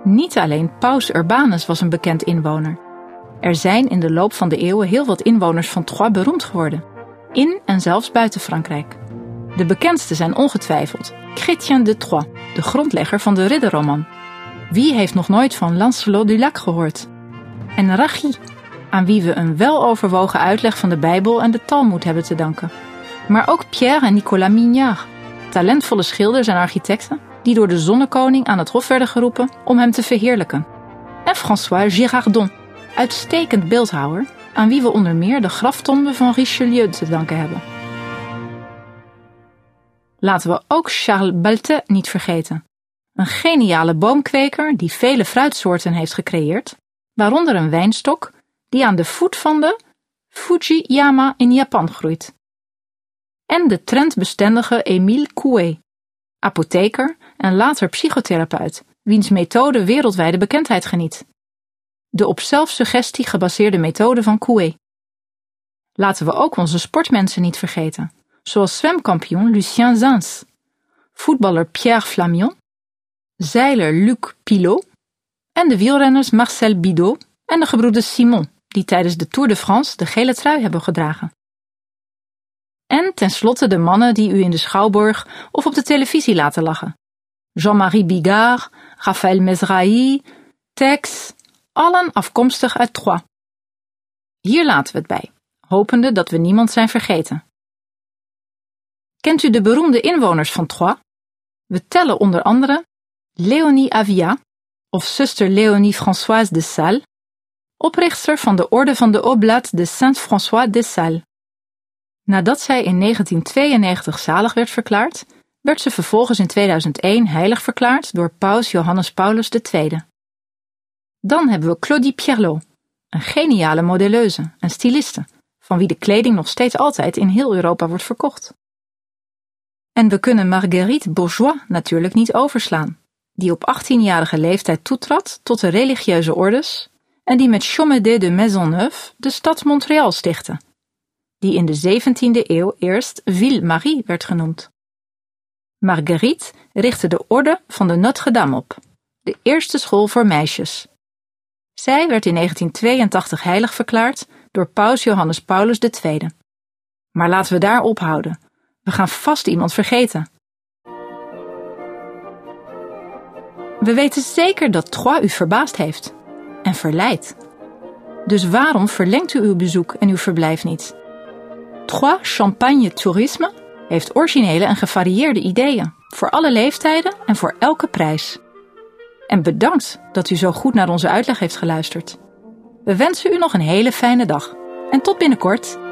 Niet alleen Paus Urbanus was een bekend inwoner. Er zijn in de loop van de eeuwen heel wat inwoners van Troyes beroemd geworden. In en zelfs buiten Frankrijk. De bekendste zijn ongetwijfeld Chrétien de Troyes, de grondlegger van de ridderroman. Wie heeft nog nooit van Lancelot du Lac gehoord? En Rachy, aan wie we een weloverwogen uitleg van de Bijbel en de Talmoed hebben te danken. Maar ook Pierre en Nicolas Mignard, talentvolle schilders en architecten die door de zonnekoning aan het hof werden geroepen om hem te verheerlijken. En François Girardon, uitstekend beeldhouwer, aan wie we onder meer de graftombe van Richelieu te danken hebben. Laten we ook Charles Baltet niet vergeten. Een geniale boomkweker die vele fruitsoorten heeft gecreëerd, waaronder een wijnstok die aan de voet van de Fujiyama in Japan groeit. En de trendbestendige Émile Coué, apotheker en later psychotherapeut, wiens methode wereldwijde bekendheid geniet. De op zelfsuggestie gebaseerde methode van Coué. Laten we ook onze sportmensen niet vergeten, zoals zwemkampioen Lucien Zins, voetballer Pierre Flamion, zeiler Luc Pilot en de wielrenners Marcel Bidot en de gebroeders Simon, die tijdens de Tour de France de gele trui hebben gedragen. En tenslotte de mannen die u in de schouwburg of op de televisie laten lachen. Jean-Marie Bigard, Raphaël Mesrahi, Tex, allen afkomstig uit Troyes. Hier laten we het bij, hopende dat we niemand zijn vergeten. Kent u de beroemde inwoners van Troyes? We tellen onder andere Léonie Avia, of zuster Léonie Françoise de Sales, oprichter van de orde van de Oblate de Saint-François de Sales. Nadat zij in 1992 zalig werd verklaard, werd ze vervolgens in 2001 heilig verklaard door paus Johannes Paulus II. Dan hebben we Claudie Pierlot, een geniale modelleuze en styliste, van wie de kleding nog steeds altijd in heel Europa wordt verkocht. En we kunnen Marguerite Bourgeois natuurlijk niet overslaan, die op 18-jarige leeftijd toetrad tot de religieuze ordes en die met Chomédé de Maisonneuve de stad Montréal stichtte, die in de 17e eeuw eerst Ville Marie werd genoemd. Marguerite richtte de orde van de Notre-Dame op, de eerste school voor meisjes. Zij werd in 1982 heilig verklaard door paus Johannes Paulus II. Maar laten we daar ophouden. We gaan vast iemand vergeten. We weten zeker dat Troyes u verbaasd heeft en verleidt. Dus waarom verlengt u uw bezoek en uw verblijf niet? Troyes Champagne Tourisme heeft originele en gevarieerde ideeën, voor alle leeftijden en voor elke prijs. En bedankt dat u zo goed naar onze uitleg heeft geluisterd. We wensen u nog een hele fijne dag en tot binnenkort.